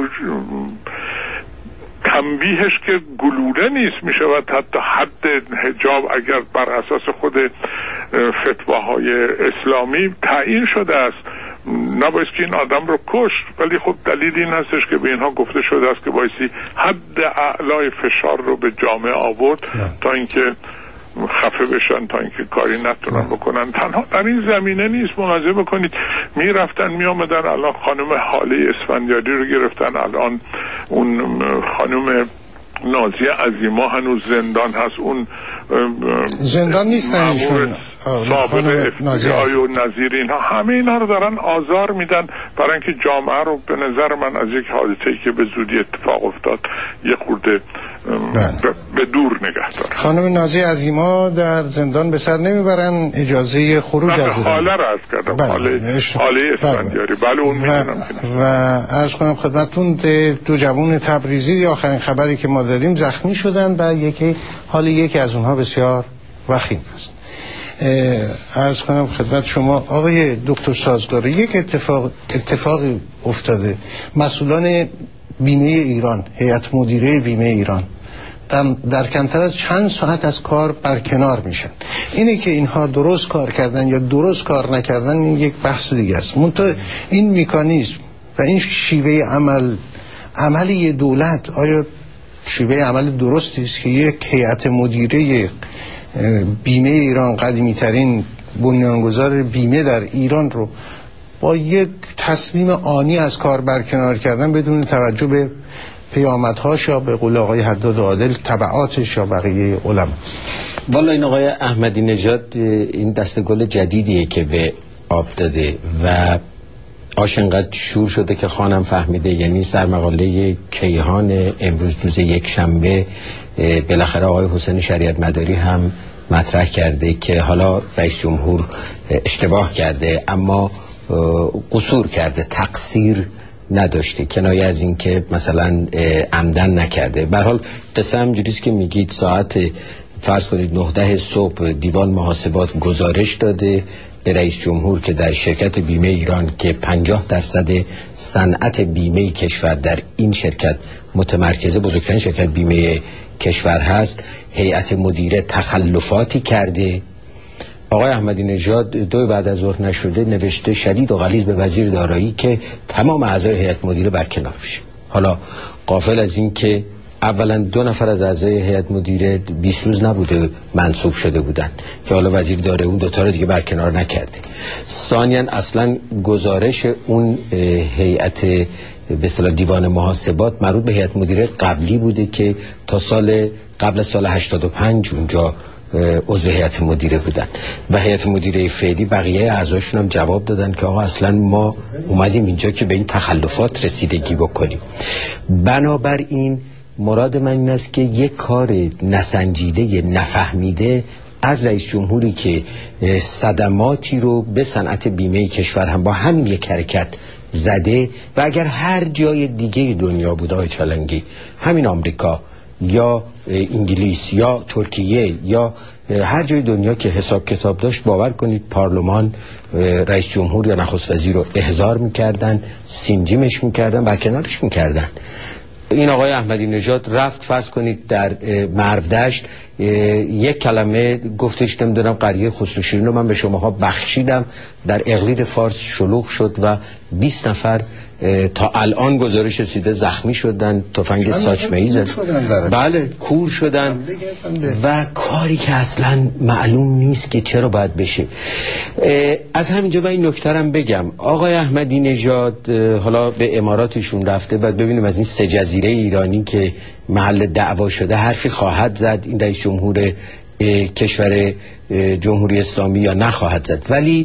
تنبیهش که گلوله نیست، می شود حتی حد حجاب اگر بر اساس خود فتواهای اسلامی تعیین شده است نباید که این آدم رو کشت، ولی خب دلیل این هستش که به اینها گفته شده است که بایستی حد اعلای فشار رو به جامعه آورد تا اینکه خفه بشن، تا اینکه کاری نتونن بکنن. تنها در این زمینه نیست، ملاحظه بکنید میرفتن میامدن، الان خانم حاله اسفندیاری رو گرفتن، الان اون خانم نازیه عظیما هنوز زندان هست، اون زندان نیستن ایشون، سابق FBI و نظیر اینها، همه اینها رو دارن آزار میدن برای اینکه جامعه رو به نظر من از یک حادثه‌ای که به زودی اتفاق افتاد یه خورده به دور نگه دارن. خانم نازیه عظیما در زندان به سر نمیبرن، اجازه خروج از زندان. حاله رو عرض کردم، حاله اسفندیاری، بله اون میدونم. و عرض کنم خدمتتون 2 جوان تبریزی آخرین خبری که ما داریم زخمی شدن و یکی از اونها بسیار وخیم است. عرض کنم خدمت شما آقای دکتر سازگار، یک اتفاقی افتاده. مسئولان بیمه ایران، هیئت مدیره بیمه ایران در کمتر از چند ساعت از کار برکنار میشن. اینه که اینها درست کار کردن یا درست کار نکردن این یک بحث دیگه است. منتها این مکانیزم و این شیوه عملی دولت آیا شیوه عمل درستی است که یک هیئت مدیره بیمه ایران، قدیمی ترین بنیانگذار بیمه در ایران رو با یک تصمیم آنی از کار برکنار کردن بدون توجه به پیامدهاش یا به قول آقای حداد عادل تبعاتش یا بقیه علما؟ والا این آقای احمدی نژاد این دسته گل جدیدیه که به آب داده و آش انقدر شور شده که خانم فهمیده. یعنی در مقاله کیهان امروز روز یکشنبه بالاخره آقای حسین شریعت مداری هم مطرح کرده که حالا رئیس جمهور اشتباه کرده اما قصور کرده، تقصیر نداشته، کنایه از این که مثلا عمدن نکرده. به هر حال قصه همجوریست که میگید ساعت فرض کنید 9 صبح دیوان محاسبات گزارش داده به رئیس جمهور که در شرکت بیمه ایران که 50% صنعت بیمه کشور در این شرکت متمرکزه، بزرگترین شرکت بیمه کشور هست، هیئت مدیره تخلفاتی کرده. آقای احمدی نژاد 2 بعد از ظهر نشده نوشته شدید و غلیظ به وزیر دارایی که تمام اعضای هیئت مدیره برکنار بشه. حالا غافل از این که اولا 2 نفر از اعضای هیئت مدیره 20 روز نبوده منصوب شده بودن که حالا وزیر داره اون 2 تا رو دیگه برکنار نکرده. ثانیاً اصلا گزارش اون هیئت به اصطلاح دیوان محاسبات مربوط به هیئت مدیره قبلی بوده که تا قبل از سال 85 اونجا عضو هیئت مدیره بودن و هیئت مدیره فعلی بقیه اعضاشون هم جواب دادن که آقا اصلا ما اومدیم اینجا که به این تخلفات رسیدگی بکنیم. بنابراین مراد من این است که یک کار نسنجیده، نفهمیده از رئیس جمهوری که صدماتی رو به صنعت بیمه کشور هم با همین یک حرکت زده و اگر هر جای دیگه دنیا بود آقای چالنگی، همین آمریکا یا انگلیس یا ترکیه یا هر جای دنیا که حساب کتاب داشت، باور کنید پارلمان رئیس جمهور یا نخست وزیر رو احضار میکردن، سینجیمش میکردن، برکنارش میکردن. این آقای احمدی نژاد رفت فرض کنید در مرودشت یک کلمه گفتش نمیدونم قریه خسرو شیرین رو من به شماها بخشیدم، در اقلید فارس شلوغ شد و 20 نفر تا الان گزارش رسیده زخمی شدن، تفنگ ساچمه‌ای زدن، بله کور شدن و کاری که اصلا معلوم نیست که چرا باید بشه. از همینجا من این نکته‌ام بگم، آقای احمدی نژاد حالا به اماراتشون رفته، بعد ببینیم از این 3 جزیره ایرانی که محل دعوا شده حرفی خواهد زد این رئیس جمهور کشور جمهوری اسلامی یا نخواهد زد، ولی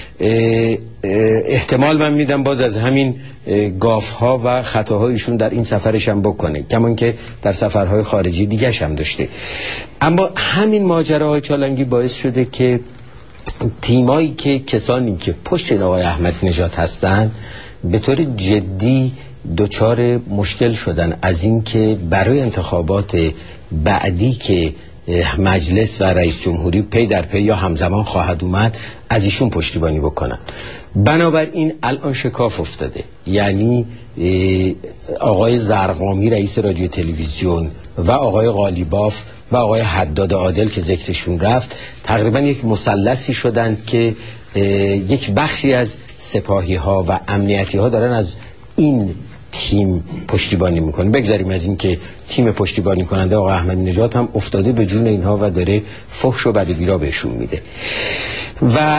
احتمال من میدم باز از همین گاف‌ها و خطاهایشون در این سفرش هم بکنه، کمان که در سفرهای خارجی دیگه‌ش هم داشته. اما همین ماجراهای چالنگی باعث شده که تیمایی که کسانی که پشت آقای احمدی نژاد هستن به طور جدی دچار مشکل شدن از این که برای انتخابات بعدی که مجلس و رئیس جمهوری پی در پی یا همزمان خواهد اومد از ایشون پشتیبانی بکنن. بنابراین الان شکاف افتاده، یعنی آقای زرقامی رئیس رادیو تلویزیون و آقای قالیباف و آقای حداد عادل که ذکرشون رفت تقریبا یک مثلثی شدند که یک بخشی از سپاهی ها و امنیتی ها دارن از این تیم پشتیبانی میکنه. بگذاریم از این که تیم پشتیبانی کننده آقای احمدی نژاد هم افتاده به جون اینها و داره فحش و بد و بیرا بهشون میده و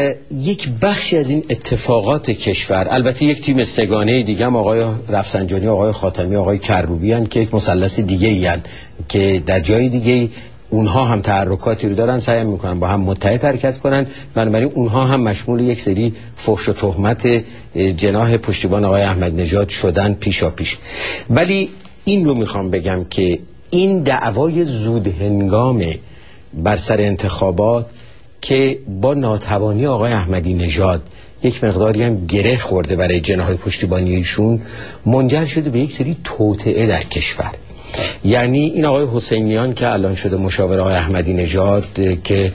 یک بخشی از این اتفاقات کشور، البته یک تیم سگانه دیگه هم آقای رفسنجانی، آقای خاتمی، آقای کروبی هن که یک مثلث دیگه ای هن که در جای دیگه اونها هم تحرکاتی رو دارن، سعی میکنن با هم متحد حرکت کنن، بنابراین اونها هم مشمول یک سری فحش و تهمت جناح پشتیبان آقای احمدی نژاد شدن پیشا پیش. ولی این رو میخوام بگم که این دعوای زود هنگام بر سر انتخابات که با ناتوانی آقای احمدی نژاد یک مقداری هم گره خورده برای جناح پشتیبانی ایشون، منجر شده به یک سری توطئه در کشور. یعنی این آقای حسینیان که الان شده مشاور آقای احمدی نژاد که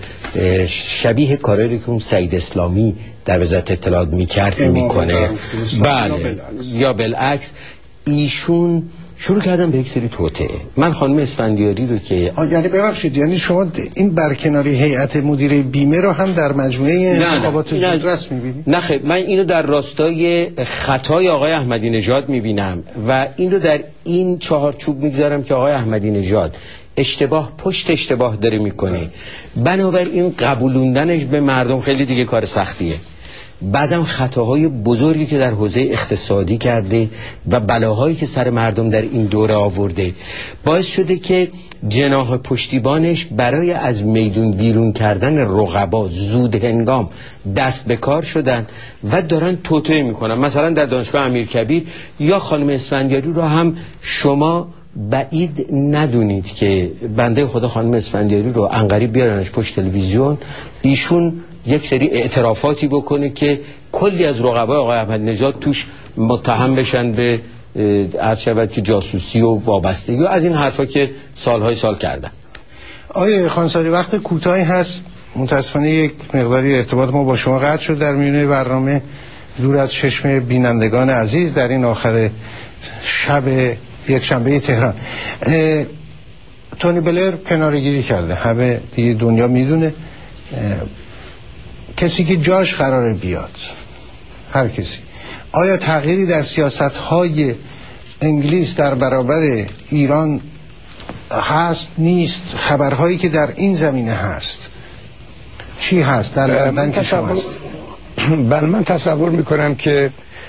شبیه کاری که اون سعید اسلامی در وزارت اطلاعات میکرد میکنه، بله یا بالعکس، ایشون شروع کردن به یک سری توطئه. من خانم اسفندیاری رو که یعنی ببخشید، یعنی شما این برکناری هیئت مدیره بیمه رو هم در مجموعه انتخابات زودرس می‌بینید؟ نه خیر، من اینو در راستای خطای آقای احمدی نژاد می‌بینم و این رو در این چهارچوب می‌گذارم که آقای احمدی نژاد اشتباه پشت اشتباه داره میکنه، بنابراین قبولوندنش به مردم خیلی دیگه کار سختیه. بعدم خطاهای بزرگی که در حوزه اقتصادی کرده و بلاهایی که سر مردم در این دوره آورده باعث شده که جناح پشتیبانش برای از میدون بیرون کردن رقبا زود هنگام دست به کار شدن و دارن توطئه میکنن. مثلا در دانشگاه امیرکبیر یا خانم اسفندیاری رو هم شما بعید ندونید که بنده خدا خانم اسفندیاری رو عنقریب بیارنش پشت تلویزیون، ایشون یک سری اعترافاتی بکنه که کلی از رقبای آقای احمدی نژاد توش متهم بشن به عرض شود که جاسوسی و وابستگی و از این حرفا که سالهای سال کردن. آقای خانساری وقت کوتاهی هست، متاسفانه یک مقداری ارتباط ما با شما قطع شد در میونه برنامه دور از چشم بینندگان عزیز در این آخر شب یک شنبه تهران. تونی بلر کنارگیری کرده، همه دیگه دنیا میدونه، کسی که جاش قراره بیاد، هر کسی، آیا تغییری در سیاست‌های انگلیس در برابر ایران هست نیست؟ خبرهایی که در این زمینه هست چی هست در لندن که شما هست؟ بله، من تصور میکنم که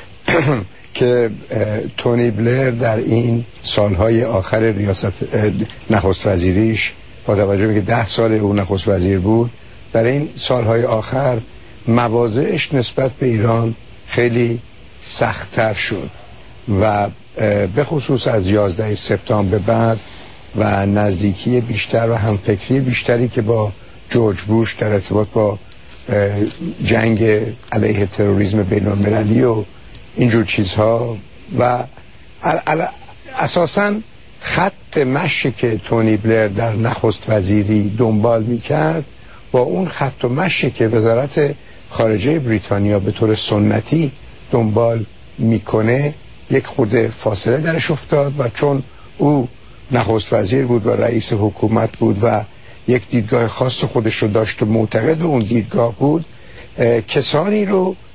تونی بلر در این سالهای آخر ریاست نخست وزیریش، با توجه به که 10 سال او نخست وزیر بود، در این سالهای آخر مواضعش نسبت به ایران خیلی سخت‌تر شد و به خصوص از 11 سپتامبر بعد و نزدیکی بیشتر و همفکری بیشتری که با جورج بوش در ارتباط با جنگ علیه تروریسم بین‌المللی و اینجور چیزها و اساساً خط مشی که تونی بلر در نخست وزیری دنبال می‌کرد با اون خط و مشی که وزارت خارجه بریتانیا به طور سنتی دنبال میکنه یک خورده فاصله درش افتاد و چون او نخست وزیر بود و رئیس حکومت بود و یک دیدگاه خاص خودش رو داشت و معتقد به اون دیدگاه بود، کسانی رو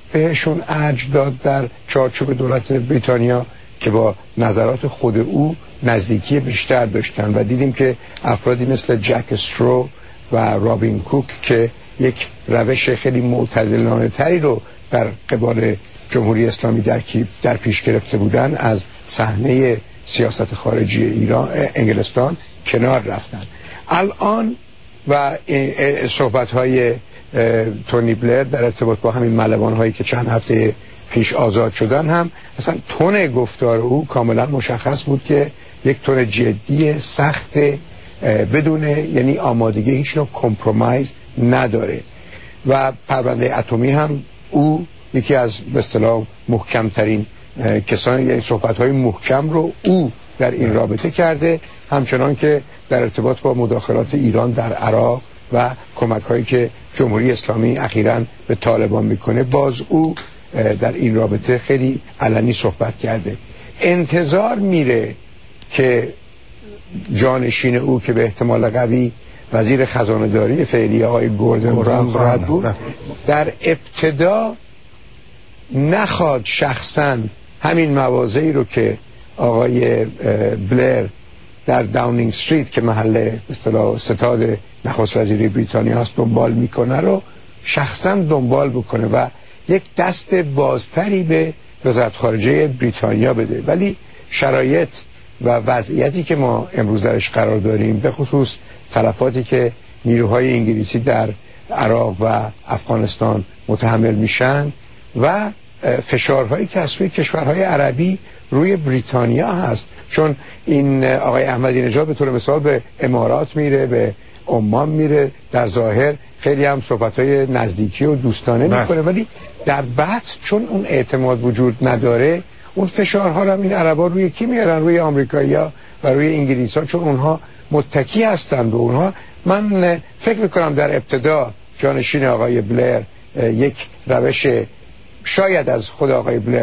بهشون ارج داد در چارچوب دولت بریتانیا که با نظرات خود او نزدیکی بیشتر داشتن و دیدیم که افرادی مثل جک استرو و رابین کوک که یک روش خیلی معتدلانه تری رو در قبال جمهوری اسلامی در پیش گرفته بودن از صحنه سیاست خارجی ایران انگلستان کنار رفتن. الان و صحبت‌های تونی بلر در ارتباط با همین ملوان هایی که چند هفته پیش آزاد شدن هم اصلا تون گفتار او کاملا مشخص بود که یک تون جدی سخت بدون یعنی آمادگی هیچ نوع کمپرومایز نداره و پرونده اتمی هم او یکی از به اصطلاح محکمترین کسانی یعنی صحبت‌های محکم رو او در این رابطه کرده، همچنان که در ارتباط با مداخلات ایران در عراق و کمک‌هایی که جمهوری اسلامی اخیراً به طالبان میکنه باز او در این رابطه خیلی علنی صحبت کرده. انتظار میره که جانشین او که به احتمال قوی وزیر خزانه‌داری فعلی آقای گوردن براون خواهد بود در ابتدا نخواد شخصاً همین مواضعی رو که آقای بلر در داونینگ استریت که محل اصطلاح ستاد نخست وزیری بریتانیا هست دنبال میکنه رو شخصا دنبال بکنه و یک دست بازتری به وزارت خارجه بریتانیا بده. ولی شرایط و وضعیتی که ما امروز درش قرار داریم به خصوص تلفاتی که نیروهای انگلیسی در عراق و افغانستان متحمل میشن و فشارهایی که از سوی کشورهای عربی روی بریتانیا هست، چون این آقای احمدی نژاد به طور مثال به امارات میره، به عمان میره، در ظاهر خیلی هم صحبتهای نزدیکی و دوستانه میکنه ولی در باطن چون اون اعتماد وجود نداره اون فشارها رو هم این عربا روی کی میارن؟ روی آمریکایی‌ها و روی انگلیس‌ها، چون اونها متکی هستن به اونها. من فکر میکنم در ابتدا جانشین آقای بلر یک روش شاید از خود آقای بلر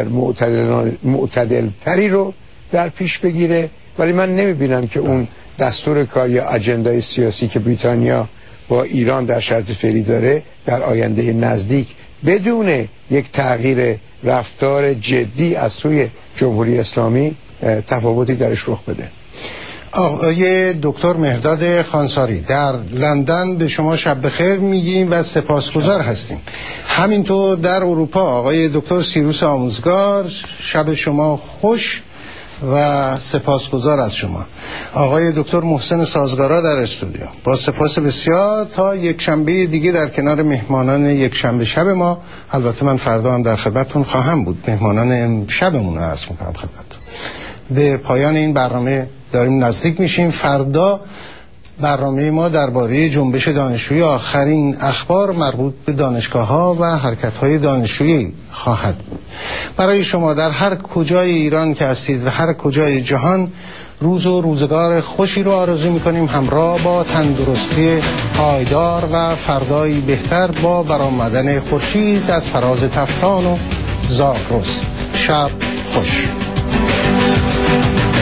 معتدل تری رو در پیش بگیره، ولی من نمیبینم که اون دستور کار یا اجندای سیاسی که بریتانیا با ایران در شرط فعلی داره در آینده نزدیک بدون یک تغییر رفتار جدی از سوی جمهوری اسلامی تفاوتی درش رخ بده. آقای دکتر مهرداد خانساری در لندن به شما شب بخیر میگیم و سپاسگزار هستیم. همینطور در اروپا آقای دکتر سیروس آموزگار شب شما خوش و سپاسگزار از شما. آقای دکتر محسن سازگارا در استودیو با سپاس بسیار. تا یک شنبه دیگه در کنار مهمانان یک شنبه شب ما، البته من فردا هم در خدمتتون خواهم بود، مهمانان شبمون رو عرض میکنم خدمتتون. به پایان این برنامه داریم نزدیک میشیم. فردا برنامه ما درباره جنبش دانشجویی آخرین اخبار مربوط به دانشگاه‌ها و حرکت‌های دانشجویی خواهد بود. برای شما در هر کجای ایران که هستید و هر کجای جهان روز و روزگار خوشی رو آرزو می‌کنیم، همراه با تندرستی پایدار و فردایی بهتر با برآمدن خورشید از فراز تفتان و زاغرس. شب خوش.